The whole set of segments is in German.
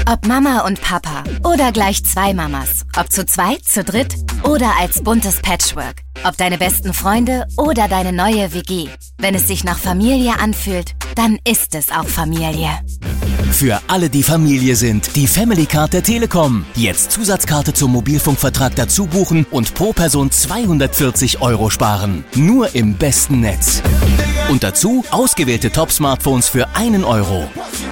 Ob Mama und Papa oder gleich 2 Mamas. Ob zu zweit, zu dritt oder als buntes Patchwork. Ob deine besten Freunde oder deine neue WG. Wenn es sich nach Familie anfühlt, dann ist es auch Familie. Für alle, die Familie sind, die Family Card der Telekom. Jetzt Zusatzkarte zum Mobilfunkvertrag dazu buchen und pro Person 240 € sparen. Nur im besten Netz. Und dazu ausgewählte Top-Smartphones für 1 €.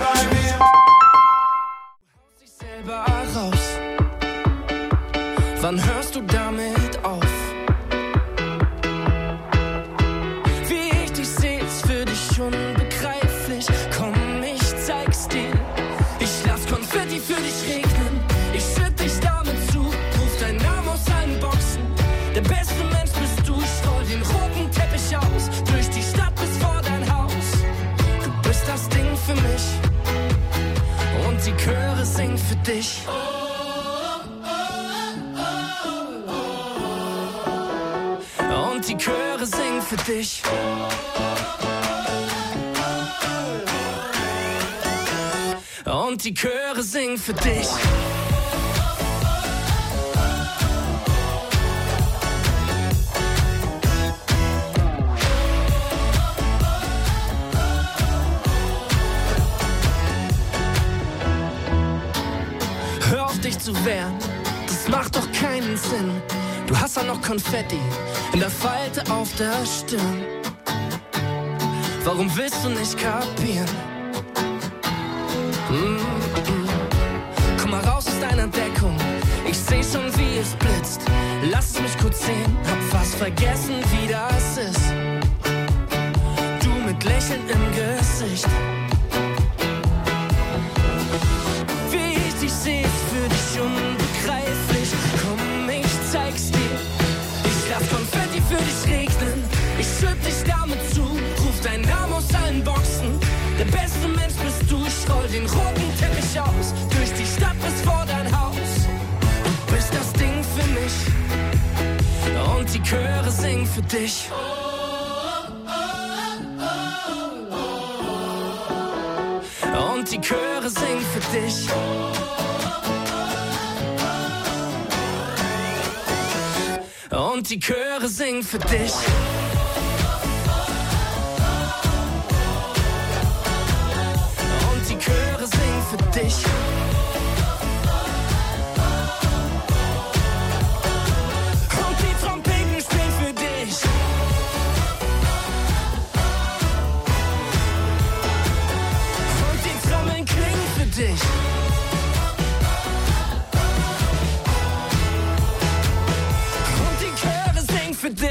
Wann hörst du damit auf? Wie ich dich seh, ist für dich unbegreiflich. Komm, ich zeig's dir. Ich lass Konfetti für dich regnen. Ich schütt dich damit zu. Ruf deinen Namen aus allen Boxen. Der beste Mensch bist du. Ich roll den roten Teppich aus. Durch die Stadt bis vor dein Haus. Du bist das Ding für mich. Und die Chöre singen für dich. Und die Chöre singen für dich. Und die Chöre singen für dich. Hör auf dich zu wehren, das macht doch keinen Sinn. Du hast ja noch Konfetti in der Falte auf der Stirn. Warum willst du nicht kapieren? Komm mal raus aus deiner Deckung. Ich seh schon, wie es blitzt. Lass es mich kurz sehen. Hab fast vergessen, wie das ist. Du mit Lächeln im Gesicht. Wie ich dich seh, ist für dich unbegreiflich. Komm, ich zeig's dir. Ich lass Konfetti für dich regnen. Ich schütt dich damit zu. Ruf deinen Namen aus allen Boxen. Der beste Mensch bist du. Ich roll den roten Teppich aus. Durch die Stadt bis vor dein Haus. Du bist das Ding für mich. Und die Chöre singen für dich. Und die Chöre singen für dich. Und die Chöre singen für dich. Und die Chöre singen für dich. Und die Trompeten spielen für dich. Und die Trommeln klingen für dich. Für dich.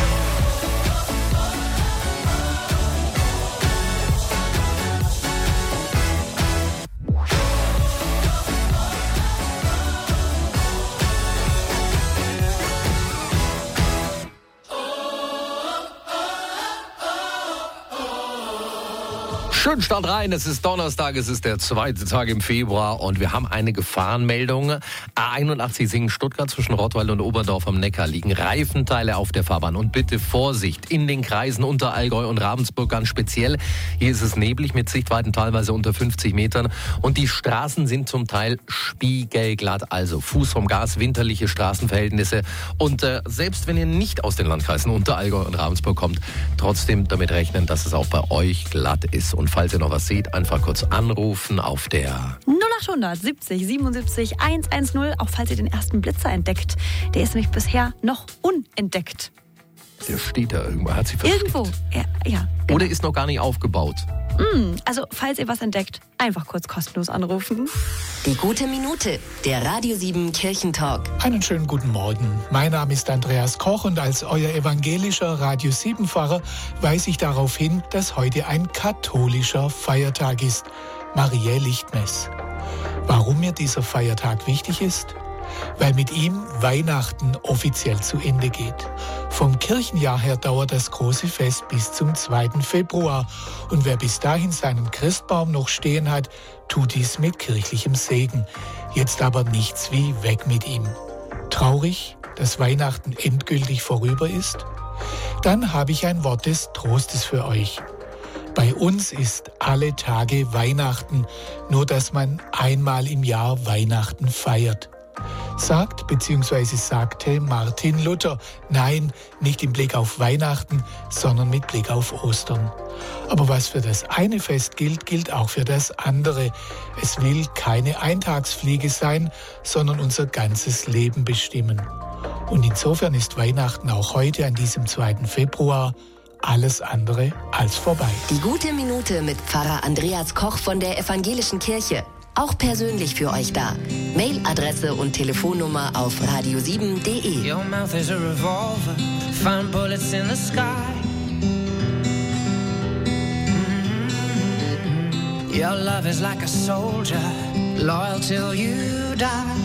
Schönen Start rein, es ist Donnerstag, es ist der 2. Tag im Februar und wir haben eine Gefahrenmeldung. A81 Singen-Stuttgart zwischen Rottweil und Oberdorf am Neckar liegen Reifenteile auf der Fahrbahn. Und bitte Vorsicht in den Kreisen Unterallgäu und Ravensburg ganz speziell. Hier ist es neblig mit Sichtweiten teilweise unter 50 Metern und die Straßen sind zum Teil spiegelglatt. Also Fuß vom Gas, winterliche Straßenverhältnisse. Und selbst wenn ihr nicht aus den Landkreisen Unterallgäu und Ravensburg kommt, trotzdem damit rechnen, dass es auch bei euch glatt ist. Und falls ihr noch was seht, einfach kurz anrufen auf der 0800 70 77 110, auch falls ihr den ersten Blitzer entdeckt. Der ist nämlich bisher noch unentdeckt. Der steht da irgendwo, hat sich versteckt. Irgendwo, ja. Genau. Oder ist noch gar nicht aufgebaut. Also, falls ihr was entdeckt, einfach kurz kostenlos anrufen. Die gute Minute, der Radio 7 Kirchentalk. Einen schönen guten Morgen. Mein Name ist Andreas Koch und als euer evangelischer Radio 7-Fahrer weise ich darauf hin, dass heute ein katholischer Feiertag ist, Mariä Lichtmess. Warum mir dieser Feiertag wichtig ist? Weil mit ihm Weihnachten offiziell zu Ende geht. Vom Kirchenjahr her dauert das große Fest bis zum 2. Februar. Und wer bis dahin seinen Christbaum noch stehen hat, tut dies mit kirchlichem Segen. Jetzt aber nichts wie weg mit ihm. Traurig, dass Weihnachten endgültig vorüber ist? Dann habe ich ein Wort des Trostes für euch. Bei uns ist alle Tage Weihnachten, nur dass man einmal im Jahr Weihnachten feiert. Sagt bzw. sagte Martin Luther. Nein, nicht im Blick auf Weihnachten, sondern mit Blick auf Ostern. Aber was für das eine Fest gilt, gilt auch für das andere. Es will keine Eintagsfliege sein, sondern unser ganzes Leben bestimmen. Und insofern ist Weihnachten auch heute an diesem 2. Februar alles andere als vorbei. Die gute Minute mit Pfarrer Andreas Koch von der Evangelischen Kirche. Auch persönlich für euch da. Mailadresse und Telefonnummer auf radio7.de. Your mouth is a revolver, find bullets in the sky. Your love is like a soldier, loyal till you die.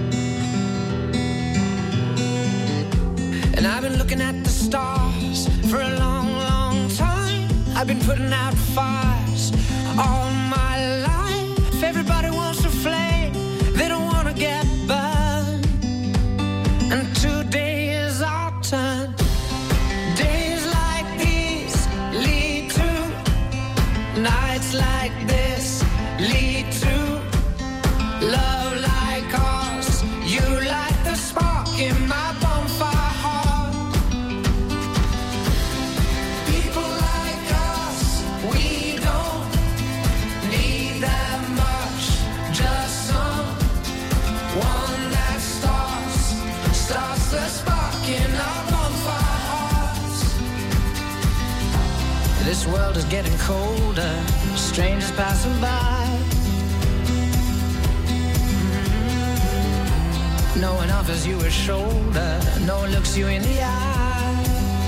And I've been looking at the stars for a long, long time. I've been putting out fires all my life. Everybody wants to flame, they don't want to get burned. And today is our turn. Days like these lead to nights like this, lead to love like ours. You light the spark in my bonfire heart. People like us, we don't need that much, just someone that starts the spark in our bonfire hearts. This world is getting colder, strangers passing by. No one offers you a shoulder, no one looks you in the eye.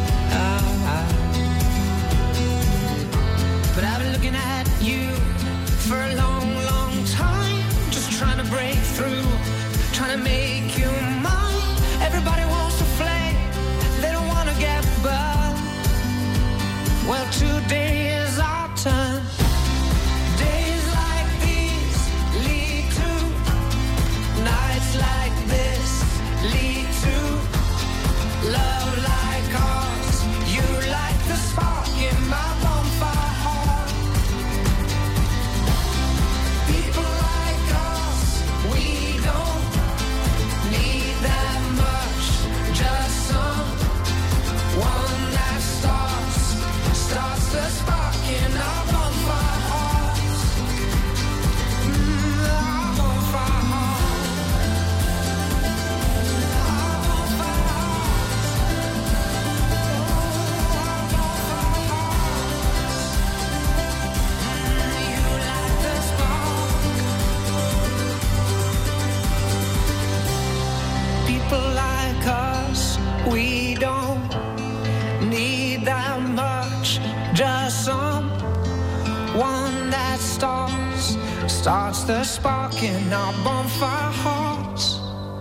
But I've been looking at you for a long, long time, just trying to break through, trying to make you mine. Everybody wants to flame, they don't want to get burned. Well, today is our turn. Days like these lead to nights like this, lead to love like ours. You light the spark in my bonfire heart. People like us, we don't need that much, just someone that starts the spark in our bonfire hearts. Our bonfire hearts. Our bonfire hearts. You light the spark. People like us, we don't need that much, just someone that starts the spark in our bonfire hearts.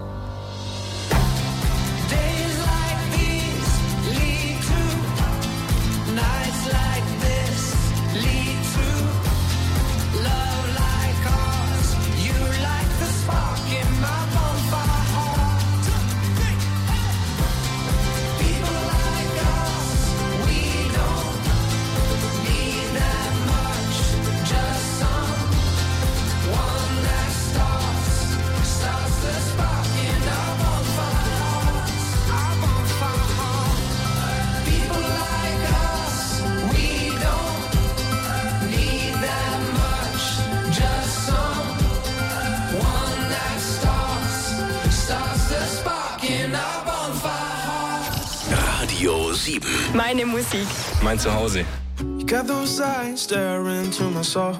Days like these lead to nights like this, lead to love like ours. You light the spark in my bonfire heart. People like us, we don't need that much, just someone that starts the spark in our bonfire hearts. Our bonfire heart. People like us, we don't need that much, just someone that starts the spark in our bonfire hearts. Radio 7. Meine Musik. Mein Zuhause. You got those eyes staring into my soul.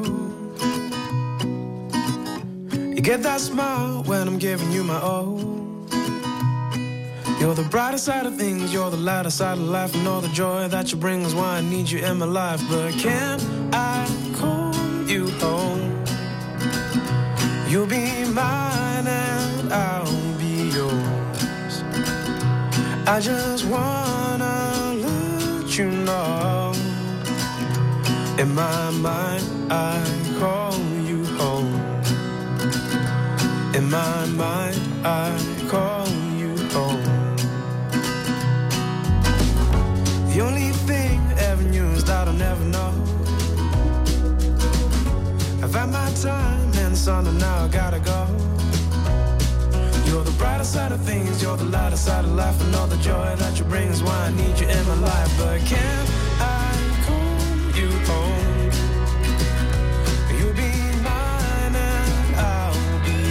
You get that smile when I'm giving you my all. You're the brighter side of things, you're the lighter side of life, and all the joy that you bring is why I need you in my life. But can I call you home? You'll be mine and I'll be yours. I just wanna let you know, in my mind I call you home. In my mind I call you home. The only thing I ever knew is that I'll never know had my time in the sun and now I gotta go. You're the brighter side of things, you're the lighter side of life, and all the joy that you bring is why I need you in my life.